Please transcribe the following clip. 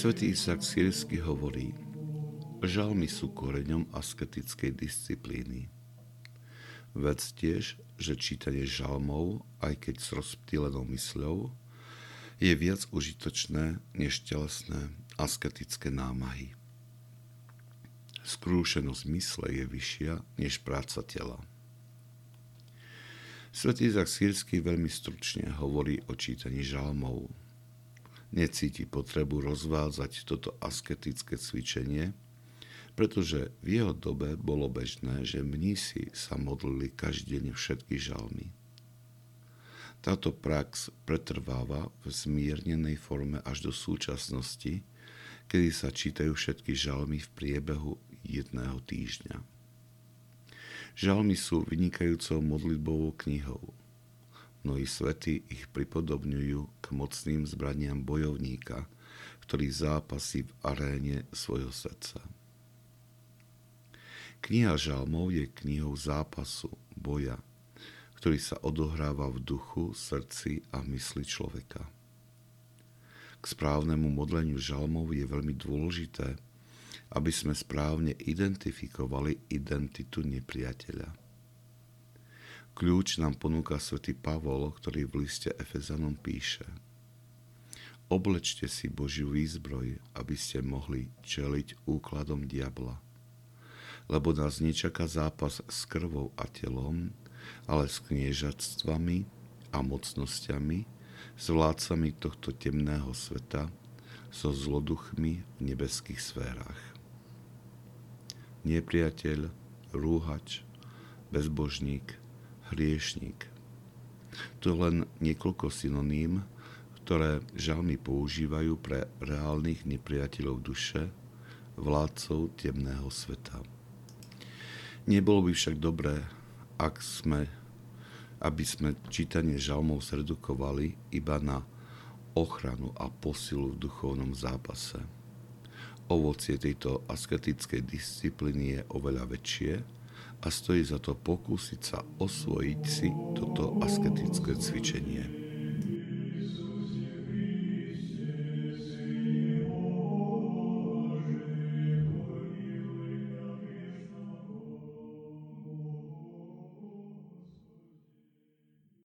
Svätý Izák Sýrsky hovorí: žalmy sú koreňom asketickej disciplíny. Vedz tiež, že čítanie žalmov, aj keď s rozptýlenou mysľou, je viac užitočné než telesné asketické námahy. Skrúšenosť mysle je vyššia než práca tela. Svätý Izák Sýrsky veľmi stručne hovorí o čítaní žalmov. Necíti potrebu rozvádzať toto asketické cvičenie, pretože v jeho dobe bolo bežné, že mnísi sa modlili každý deň všetky žalmy. Táto prax pretrváva v zmiernenej forme až do súčasnosti, kedy sa čítajú všetky žalmy v priebehu jedného týždňa. Žalmy sú vynikajúcou modlitbovou knihou. Mnohí svätí ich pripodobňujú k mocným zbraniam bojovníka, ktorý zápasí v aréne svojho srdca. Kniha žalmov je knihou zápasu, boja, ktorý sa odohráva v duchu, srdci a mysli človeka. K správnemu modleniu žalmov je veľmi dôležité, aby sme správne identifikovali identitu nepriateľa. Kľúč nám ponúka svätý Pavol, ktorý v liste Efezanom píše: oblečte si Božiu výzbroj, aby ste mohli čeliť úkladom diabla. Lebo nás nečaká zápas s krvou a telom, ale s kniežatstvami a mocnosťami, s vládcami tohto temného sveta, so zloduchmi v nebeských sférach. Nepriateľ, rúhač, bezbožník, hriešník. To len niekoľko synoním, ktoré žalmy používajú pre reálnych nepriateľov duše, vládcov temného sveta. Nebolo by však dobré, aby sme čítanie žalmov zredukovali iba na ochranu a posilu v duchovnom zápase. Ovocie tejto asketickej disciplíny je oveľa väčšie a stojí za to pokúsiť sa osvojiť si toto asketické cvičenie.